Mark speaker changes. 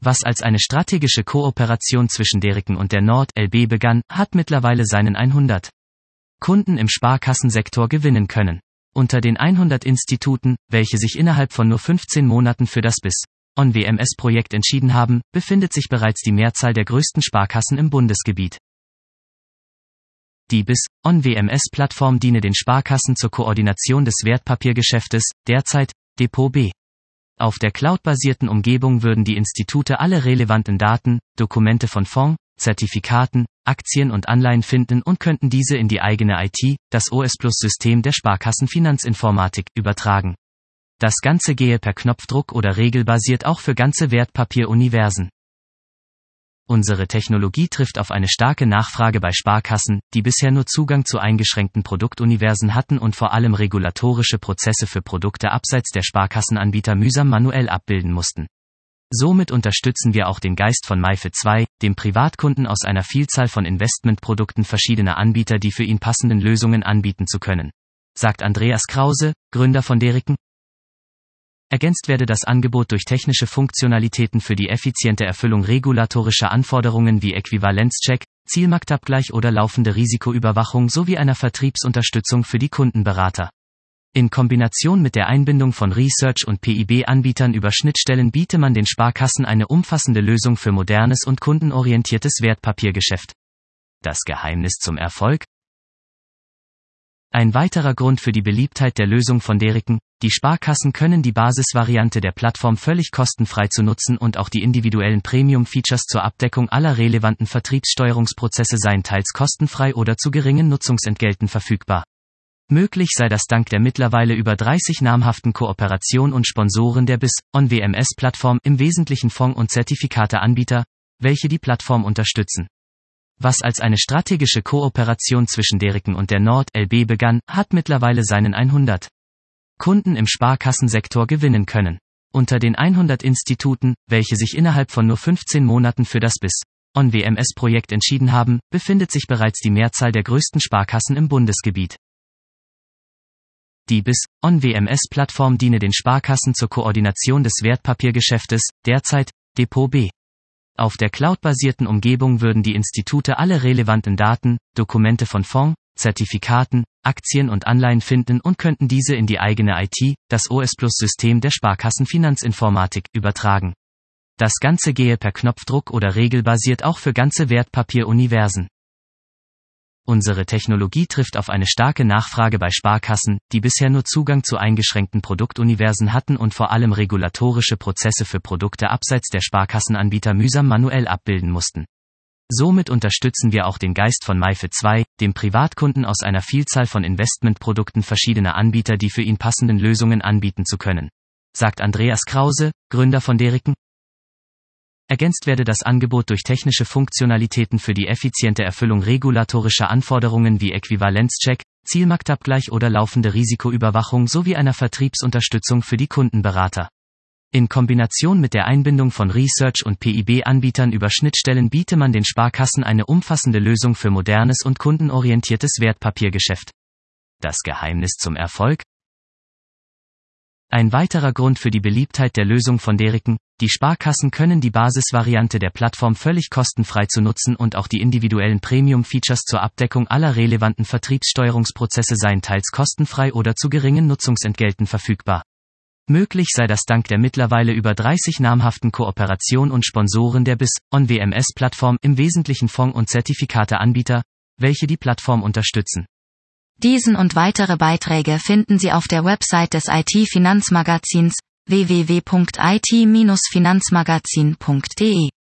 Speaker 1: Was als eine strategische Kooperation zwischen Deriken und der Nord LB begann, hat mittlerweile seinen 100 Kunden im Sparkassensektor gewinnen können. Unter den 100 Instituten, welche sich innerhalb von nur 15 Monaten für das BIS-ON-WMS-Projekt entschieden haben, befindet sich bereits die Mehrzahl der größten Sparkassen im Bundesgebiet. Die BIS-ON-WMS-Plattform diene den Sparkassen zur Koordination des Wertpapiergeschäftes, derzeit Depot B. Auf der cloudbasierten Umgebung würden die Institute alle relevanten Daten, Dokumente von Fonds, Zertifikaten, Aktien und Anleihen finden und könnten diese in die eigene IT, das OS-Plus-System der Sparkassenfinanzinformatik, übertragen. Das Ganze gehe per Knopfdruck oder regelbasiert auch für ganze Wertpapieruniversen. Unsere Technologie trifft auf eine starke Nachfrage bei Sparkassen, die bisher nur Zugang zu eingeschränkten Produktuniversen hatten und vor allem regulatorische Prozesse für Produkte abseits der Sparkassenanbieter mühsam manuell abbilden mussten. Somit unterstützen wir auch den Geist von MiFID II, dem Privatkunden aus einer Vielzahl von Investmentprodukten verschiedener Anbieter die für ihn passenden Lösungen anbieten zu können, sagt Andreas Krause, Gründer von Deriken. Ergänzt werde das Angebot durch technische Funktionalitäten für die effiziente Erfüllung regulatorischer Anforderungen wie Äquivalenzcheck, Zielmarktabgleich oder laufende Risikoüberwachung sowie einer Vertriebsunterstützung für die Kundenberater. In Kombination mit der Einbindung von Research- und PIB-Anbietern über Schnittstellen biete man den Sparkassen eine umfassende Lösung für modernes und kundenorientiertes Wertpapiergeschäft. Das Geheimnis zum Erfolg? Ein weiterer Grund für die Beliebtheit der Lösung von Deriken: Die Sparkassen können die Basisvariante der Plattform völlig kostenfrei zu nutzen und auch die individuellen Premium-Features zur Abdeckung aller relevanten Vertriebssteuerungsprozesse seien teils kostenfrei oder zu geringen Nutzungsentgelten verfügbar. Möglich sei das dank der mittlerweile über 30 namhaften Kooperation und Sponsoren der BIS-ON-WMS-Plattform, im Wesentlichen Fonds- und Zertifikateanbieter, welche die Plattform unterstützen. Was als eine strategische Kooperation zwischen Deriken und der Nord LB begann, hat mittlerweile seinen 100 Kunden im Sparkassensektor gewinnen können. Unter den 100 Instituten, welche sich innerhalb von nur 15 Monaten für das BIS-ON-WMS-Projekt entschieden haben, befindet sich bereits die Mehrzahl der größten Sparkassen im Bundesgebiet. Die BIS-ON-WMS-Plattform diene den Sparkassen zur Koordination des Wertpapiergeschäftes, derzeit Depot B. Auf der cloudbasierten Umgebung würden die Institute alle relevanten Daten, Dokumente von Fonds, Zertifikaten, Aktien und Anleihen finden und könnten diese in die eigene IT, das OS-Plus-System der Sparkassenfinanzinformatik, übertragen. Das Ganze gehe per Knopfdruck oder regelbasiert auch für ganze Wertpapieruniversen. Unsere Technologie trifft auf eine starke Nachfrage bei Sparkassen, die bisher nur Zugang zu eingeschränkten Produktuniversen hatten und vor allem regulatorische Prozesse für Produkte abseits der Sparkassenanbieter mühsam manuell abbilden mussten. Somit unterstützen wir auch den Geist von MiFID II, dem Privatkunden aus einer Vielzahl von Investmentprodukten verschiedener Anbieter die für ihn passenden Lösungen anbieten zu können, sagt Andreas Krause, Gründer von Deriken. Ergänzt werde das Angebot durch technische Funktionalitäten für die effiziente Erfüllung regulatorischer Anforderungen wie Äquivalenzcheck, Zielmarktabgleich oder laufende Risikoüberwachung sowie einer Vertriebsunterstützung für die Kundenberater. In Kombination mit der Einbindung von Research- und PIB-Anbietern über Schnittstellen biete man den Sparkassen eine umfassende Lösung für modernes und kundenorientiertes Wertpapiergeschäft. Das Geheimnis zum Erfolg? Ein weiterer Grund für die Beliebtheit der Lösung von Deriken: Die Sparkassen können die Basisvariante der Plattform völlig kostenfrei zu nutzen und auch die individuellen Premium-Features zur Abdeckung aller relevanten Vertriebssteuerungsprozesse seien teils kostenfrei oder zu geringen Nutzungsentgelten verfügbar. Möglich sei das dank der mittlerweile über 30 namhaften Kooperation und Sponsoren der BIS-ON-WMS-Plattform, im Wesentlichen Fonds- und Zertifikateanbieter, welche die Plattform unterstützen.
Speaker 2: Diesen und weitere Beiträge finden Sie auf der Website des IT-Finanzmagazins www.it-finanzmagazin.de.